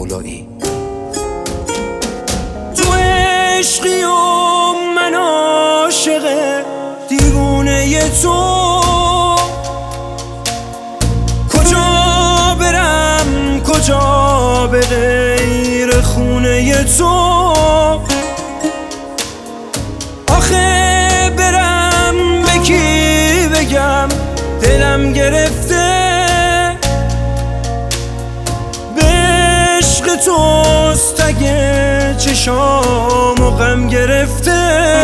مولایی. تو عشقی و من عاشق دیوونه تو، کجا برم کجا به غیر خونه تو، آخه برم به کی بگم دلم گرفته، به عشق توست اگه چشامو غم گرفته،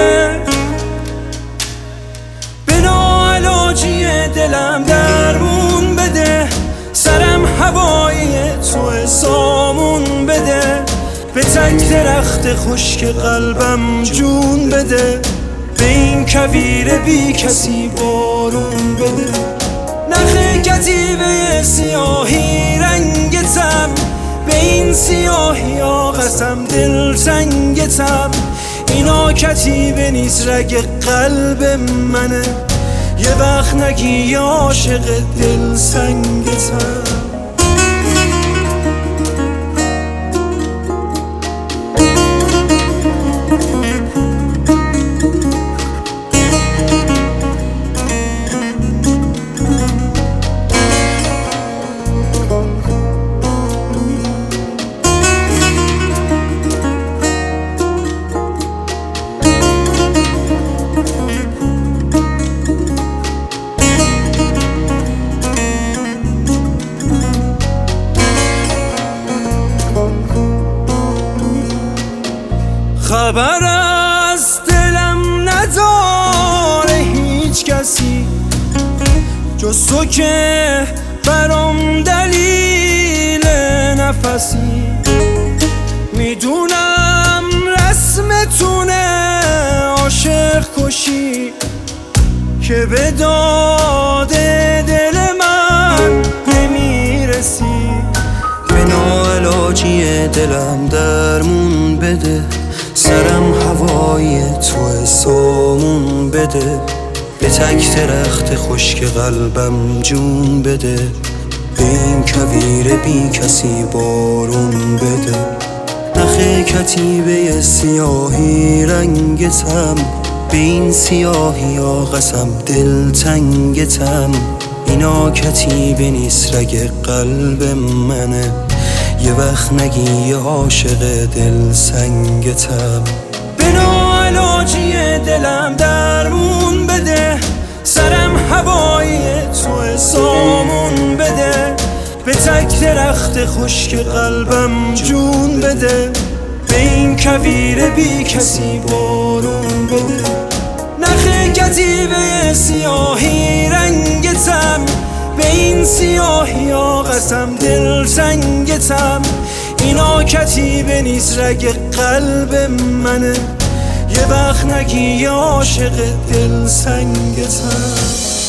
به ناعلاجی دلم درمون بده، سرم هوایی تو سامون بده، به تک درخت خشک قلبم جون بده، به این کویر بی کسی بارون بده، نخ کتیبه سیاهی رنگتم، به این سیاهی ها قسم دل تنگتم، اینا کتیبه نیست رگ قلب منه، یه وقت نگی عاشق دل سنگتم. خبر از دلم نداره هیچ کسی جز تو که برام دلیل نفسی، میدونم رسمتونه عاشق کشی که به داد دل من نمیرسی، به ناعلاجی دلم درمون بده، سرم هوای تو سامون بده، به تک درخت خشک قلبم جون بده، به این کویر بی کسی بارون بده، نخ کتیبه سیاهی رنگتم، به این سیاهی ها قسم دل تنگتم، اینا کتیبه نیست رگ قلب منه، یه وقت نگی عاشق دل سنگتم، به ناعلاجی دلم درمون بده، سرم هوایی تو سامون بده، به تک درخت خشک قلبم جون بده، به این کویر بی کسی بارون بده، نخ کتیبه سیاهی رنگتم، به این سیاهی ها قسم دل تنگتم، اینا کتیبه نیست رگ قلب منه، یه وقت نگی عاشق دل سنگتم.